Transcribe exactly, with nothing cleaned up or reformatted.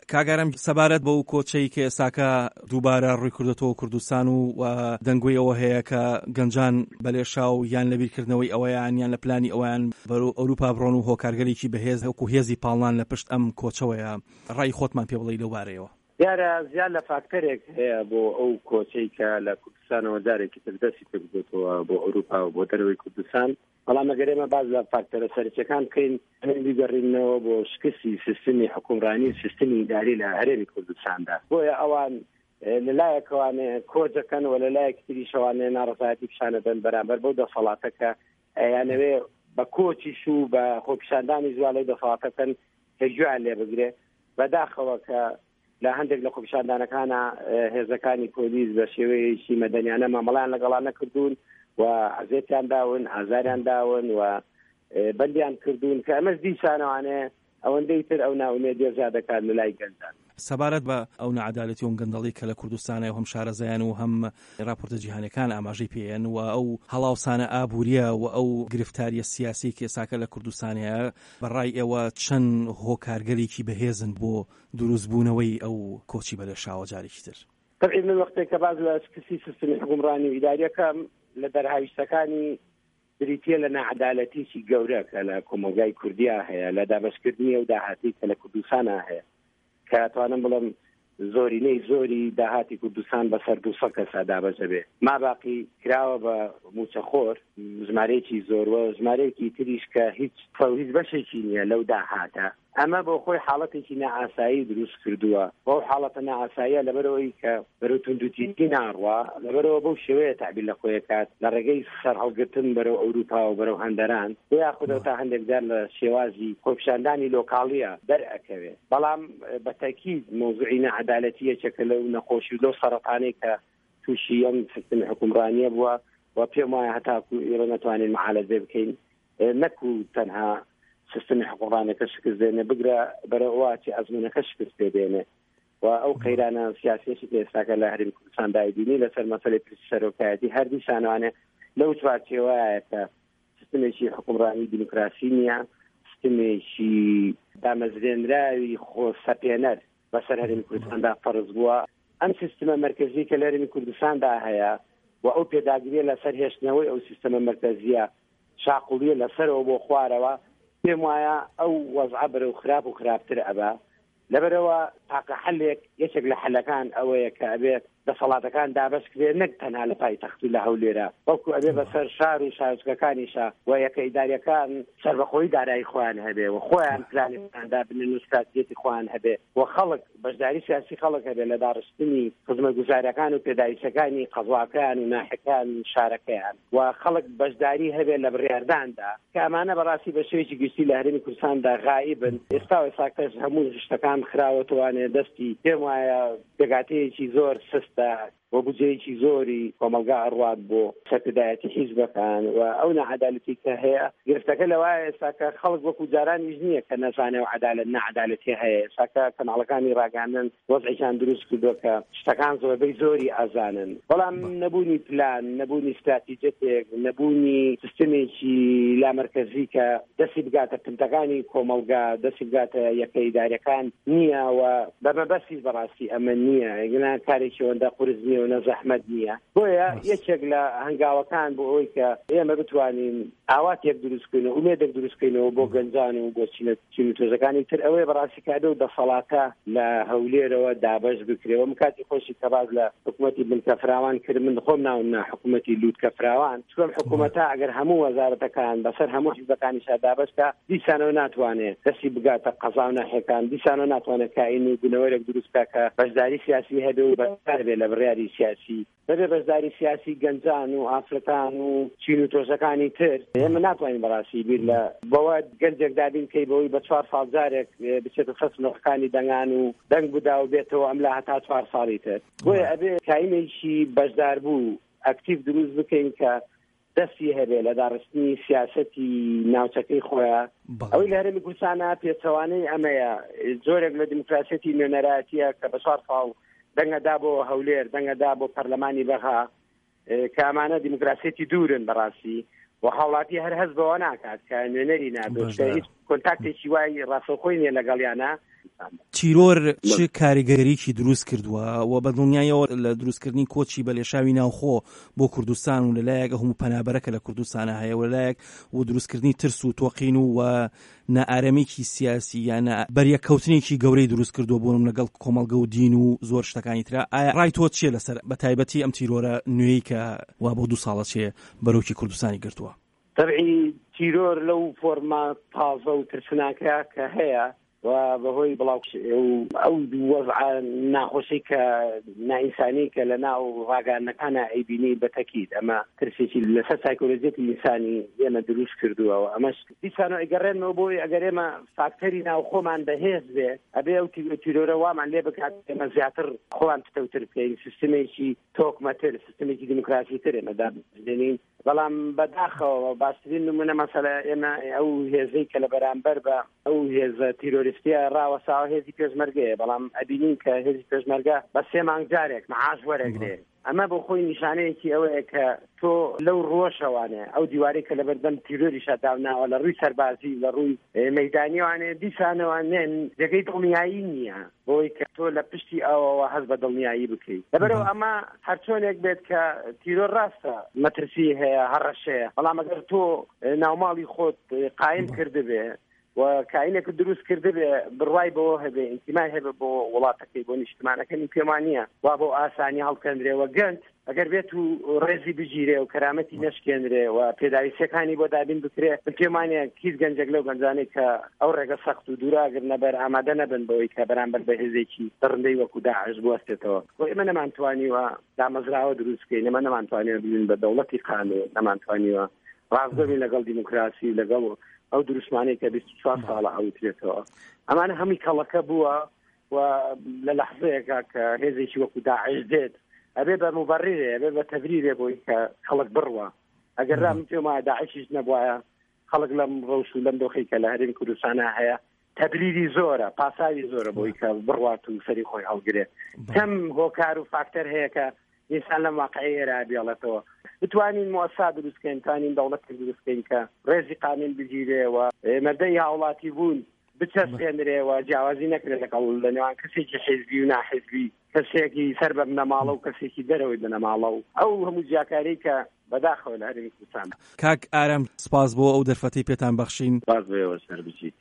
کاگەرم سەبارەت بەو کۆچەی کە ئێساکە دووبارە ڕووی کردوەوە کوردستان و دەنگۆی ئەوە هەیە کە گەنجان بەلێشاو یان لەبیرکردنەوەی ئەوەیان یان لە پلانی ئەویان بەرەو ئەوروپا بڕۆن و هۆکارگەرێکی بەهێز وەکو هێزی پاڵان لە پشت ئەم کۆچەوەیە. ڕای خۆتمان پێ بڵێ لەوبارەیەوە. دیارە زیاد لە فاکتەرێک هەیە بۆ ئەو کۆچەی کە لە کوردستانەوە جارێکی تر دەستی کردوێتەوە بۆ ئەوروپا و بۆ دەرەوەی کوردستان. بەڵام ئەگەرێمە باز لە فاکتەرە سەرچیەکان بکەین بیگەڕینەوە بۆ شکستی سیستمی حکومڕانی سیستمی ئیداری لە هەرێمی کوردستاندا. بۆیە ئەوان لەلایەکەوانێ کۆچەکەن و لەلایەکی تریشەوانێ ناڕەزایەتی پیشانەدەن بەرامبەر بەو دەسەڵاتەکە ئەیانەوێ بە کۆچیش و بە خۆپیشاندانی زوالەی دەسەڵاتەکەن هێژویان لێ بگرێ بەداخەوە کە لە هەندێک لە خۆپیشاندانەکانە هێزەکانی پۆلیس بە شێوەیەکی مەدەنیانە مامەڵیان لەگەڵان نەکردوون و عزێتیان داون ئازاریان داون و بەندیان کردوون کە ئەمەش دیسانەوانێ ئەوەندەی تر ئەو ناومێدیە زیادەکات لە لای گەنجان. سەبارەت بە ئەو نەعەدالەتی و گەندەڵی کە لە کوردستانە و هەم شارەزایان و هەم راپۆرتە جیهانیەکان ئاماژەی پێیان و ئەو هەڵاوسانە ئابووریە و ئەو گرفتاریە سیاسی کە ئێساکە لە کوردستانەیە بەڕای ئێوە چەند هۆکارگەرێکی بەهێزن بۆ دروستبوونەوەی ئەو کۆچی بەلێشاوە جارێکی تر؟ طبعی من وەختێک کە باز لە سکسی سیستمی حکومڕانی و ئیداریەکەم لە دەرهاویستەکانی بریتیە لە نەعەدالەتیی گەورە کە لە کۆمەلگای کوردیا هەیە لە دابەشکردنی و داهاتی کە لە کوردستانە هەیە کە ئەتوانم بڵم زۆرینەی زۆری داهاتی کوردستان بەسەر دووسە کەسا دابەزە بێ ماباقی کراوە بە موچەخۆر ژمارەیەکی زۆر و ژمارەیەکی تریش کە هیچ هیچ بەشێکی نییە لەو داهاتە. ئەمە بۆ خۆی حاڵەتێکی نائاسایی دروست کردووە. بەو حاڵەتە نائاساییە لەبەرەوەی کە بەرەو توندوتیکی ناڕوا لەبەرەوە بەو شێوەیە تعبیر لە خۆی کات لە ڕێگەی سەرهەڵگرتن بەرەو ئەوروپا و بەرەو هەندەران یاخودەوە تا هەندێک جار لە شێوازی خۆپیشاندانی لۆکاڵیە دەرئەکەوێت. بەڵام بە تاکید مۆزوعی نەعەدالەتیە کە لەو نەخۆشی و لەو سەرەتانەی کە تووشی ئەم سیستمی حکومڕانیە بووە و پێم وایە هەتاکو ئێرە نەتوانین معالەجە بکەین نەکو تەنها سیستمی حکومڕانەکە شکست دێنێ بگرە بەرەواتی ئەزمونەکە شکست پێ دێنێ و ئەو قەیرانە سیاسیەشی کە ئێستاکە لە هەرێمی کوردستان دایبینی لەسەر مەسەلەی پرسی سەرۆکایەتی هەردوو شانوانێ لەو چوارچێوەیە کە سیستمێکی حکومڕانی دیموکراسی نییە سیستمێکی دامەزرێنراوی خۆسەپێنەر بەسەر هەرێمی کوردستاندا فەرز بووە. ئەم سیستمە مەرکەزی کە لە هەرێمی کوردستاندا هەیە و ئەو پێداگریە لەسەر هێشتنەوەی ئەو سیستمە مەرکەزیە شاقوڵیە لەسەرەوە بۆ خوارەوە پێم وایە ئەو وەزعە بەرەو خراپ و خراپتر ئەبا لەبەرەوە تاقە حەلێک یەکێک لە حەلەکان ئەوەیە کە ئەبێت دەسەڵاتەکان دابەشکرێت نەک تەنها لە پایتەخت و لە هەولێرە بەڵکو ئەبێ بەسەر شار و شارچکەکانیشە و یەکە ئیداریەکان سەربەخۆی دارایی خۆیان هەبێ و خۆیان پلانیاندا بنن و استراتیجەتی خۆیان هەبێ و خەڵک بەشداری سیاسی خەڵک هەبێ لە داڕشتنی خزمەتگوزاریەکان و پێداویستەکانی قەزاکان و ناحەکان شارەکەیان و خەڵک بەشداری هەبێ لە بڕیارداندا کە ئەمانە بەڕاستی بە شێوەیەکی گشتی لە هەرێمی کوردستاندا غائبن. ئێستا ئێساکەش هەموو شتەکان خراوەتوانێ دەستی پێم وایە پێگاتەیەکی زۆر سستە و بودجەیەکی زۆری کۆمەلگا ئەڕوات بۆ سەرکردایەتی حیزبەکان و ئەو نەعەدالەتی کە هەیە گرفتەکە لەوایە ئێستاکە خەڵک وەکو جارانیش نییە کە نەزانێ و عەدالەت نەعەدالەتی هەیە. ئێستاکە کەناڵەکانی ڕاگەاندن وەزعیان دروست کردووە کە شتەکان زۆربەی زۆری ئازانن بەڵام نەبوونی پلان نەبوونی استراتیجەتێک نەبوونی سیستمێکی لامەرکەزی کە دەستی بگاتە پنتەکانی کۆمەلگا دەستی بگاتە یەکە ئیداریەکان نییە و بەمەبەستی بەڕاستی ئەمە نییە ئەگەنا کارێکی ئەوەندە قورس نییە و نەزەحمەت نییە. بۆیە یەکێک لە هەنگاوەکان بۆ ئەوەی کە ئێمە بتوانین ئاواتێک دروستکەین و ئومێدێک دروستکەینەوە بۆ گەنجان و بۆ چین و تۆزەکانی تر ئەوەی بەڕاستی کادە و دەسەڵاتە لە هەولێرەوە دابەش بکرێەوە. کاتی خۆشی کە باز لە حکوومەتی بنکە فراوان کرد من خۆم ناونا حکوومەتی لووتکە فراوان چۆن حکوومەتە ئەگەر هەموو وەزارەتەکان بەسەر هەموو حیزبەکانیشا دابەشکە دیسانەوە ناتوانێت دەستی بگاتە قەزا و ناحیەکان دیسانەوە ناتوانێت کاین و بنەوەرێک دروستکە کە بەشداری سیاسی هەبێ و بەکار بێ لە بڕیاری سیاسی بەبێ بەشداری سیاسی گەنجان و ئافرەتان و چین و تۆزەکانی تر ئێمە ناتوانین بەڕاستی بیر لە بەوە گەنجێک دابین کەی بەوەی بە چوار ساڵ جارێک بچێتە خەسنەوەەکانی دەنگان و دەنگ بودا و بێتەوە ئەم لە هەتا چوار ساڵی تر. بۆیە ئەبێ کاینێکی بەشدار بوو ئەکتیڤ دروست بکەین کە دەستی هەبێ لە داڕستنی سیاسەتی ناوچەکەی خۆیان ئەوەی لە هەرێمی کوردستانە پێچەوانەی ئەمەیە زۆرێک لە دیموکراسێتی نوێنەرایەتیە کە بە چوار ساڵ دەنگەدا بۆ هەولێر دەنگەدا بۆ پەرلەمانی بەغا کە ئەمانە دیموکراسێتی دوورن بەڕاستی و هاوڵاتی هەر هەز بەوە ناکات کە نوێنەری نابێت هیچ کۆنتاکتێکی وای ڕاستەوخۆی نیە لەگەڵیانە کوردستان. چیرۆر چه کاریگەریکی دروست کردووە و بە دڵنیایەوە لە دروستکردنی کۆچی بەلێشاوی ناوخۆ بۆ کوردستان و لەلایەک هەموو پەنابەرەکە لە کوردستانە هەیە و لەلایەک و دروستکردنی ترس و تۆقین و نائارەمێکی سیاسی یان بەریەکەوتنێکی گەورەی دروست کردووە بۆ لەگەڵ کۆمەڵگە و دین و زۆر شتەکانی ترا. ئایا ڕای تۆ چییە لەسەر بە تایبەتی ئەم تیرۆرە نوێی کە وا بۆ دوو ساڵە چێ بەرەوکی کوردستانی گرتووە؟ طبعی تیرۆر لەو فۆرما تازە و ترسناکە کە هەیە و بەهۆی بڵاو ئەو وەزع ناخۆشی کە نائینسانی کە لە ناو ڕاگەاندنەکانە ئەیبینی بەتەکید ئەمە ترسێکی لەسەر سایکۆلۆژیەتی ئینسانی ئێمە دروست کردووە. ئەمەش دیسانەوە ئەگەڕێنەوە بۆی ئەگەر ئێمە فاکتەری ناو خۆمان بەهێز بێ ئەبێ ئەو تیرۆرە وامان لێ بکات ئێمە زیاتر خۆمان پتەوتر بکەین، سیستمێکی تۆکمەتر، سیستمێکی دیموکراسی تر ئێمە دابنێنین. بەڵام بەداخەوە باشترین نمونە مەسەلە ئێمە ئەو هێزەی کە لە بەرامبەر بە ئەو هێزە تیرۆریستیە ڕاوەساوە هێزی پێشمەرگەیە، بەڵام ئەبینین کە هێزی پێشمەرگە بە سێ مانگ جارێک مەعاش وەرەگرێ. ئەمە بۆ خۆی نیشانەیەکی ئەوەیە کە تۆ لەو ڕۆژەوانێ ئەو دیوارەی کە لە بەردەم تیرۆری شەداوناوە لە ڕووی سەربازی لە ڕووی مەیدانیوانێ دیسانەوانێن جێگەی دڵنیایی نییە بۆی کە تۆ لە پشتی ئەوەوە هەست بە دڵنیایی بکەیت. لەبەرەوە ئەمە هەرچۆنێک بێت کە تیرۆر ڕاستە مەترسی هەیە هەڕەشەیە، بەڵام ئەگەر تۆ ناوماڵی خۆت قایم کردبێ و کاینێک دروست کرده بێ بڕوای بۆ هەبێ ئینتیمای هەبێ بۆ وڵاتەکەی بۆ نیشتمانەکەی پێمانە وا بۆ ئاسانی هەڵکەندرێەوە گەنج ئەگەر بێت و ڕێزی بگیرێ و کەرامەتی نەشکێنرێ و پێداویستەکانی بۆ دابین بکرێ پێمانە کیس گەنجێک لەو گەنجانەی کە ئەو ڕێگە سەخت و دووراگر نەبەر ئامادە نەبن بەوەی کە بەرامبەر بە هێزێکی دڕندەی وەکو داعش بوەستێتەوە. ئێمە نەمانتوانیوە دامەزراوە دروستکەین، ئێمە نەمانتوانێت ببین بە دەوڵەتی قانون، نەمانتوانیوە ڕازگۆبین لەگەڵ دیموکراسی لەگەڵ ئەو دروستمانەی کە بیست و چوار ساڵە ئەوترێتەوە. ئەمانە هەمووی کەڵەکە بووە و لە لەحظەیەکە کە هێزێکی وەکو داعش دێت ئەبێ بە موبەڕیرێ ئەبێ بە تەبریرێ بۆی کە خەڵک بڕوە. ئەگەر ڕامتێمە داعشیش نەبوایە خەڵک لەم ڕەوش و لەم دۆخی کە لە هەرێمی کوردستانە هەیە تەبریری زۆرە، پاساوی زۆرە بۆی کە بڕوات و سەری خۆی هەڵگرێ. کەم هۆکار و فاکتەر هەیە کە ئینسان لەم واقعەیە ئێرە بێڵێتەوە. بتوانین مؤسسا دروستکەین، توانین دەوڵەت دروستکەین کە ڕێزی قانون بگیرێ و مەردەی هاوڵاتی بوون بچەسپێنرێ و جیاوازی نەکرێت لەگەڵ لە نێوان کەسێکی حیزبی و ناحیزبی، کەسێکی سەر بە بنەماڵە و کەسێکی دەرەوەی بنەماڵە و ئەو هەموو جیاکاری کە بەداخەوە لە هەرێمی کوردستان. کاک ئارەم سپاس بۆ ئەو دەرفەتەی پێتان بەخشین. سپاس بۆ ئێوە سەر بچیت.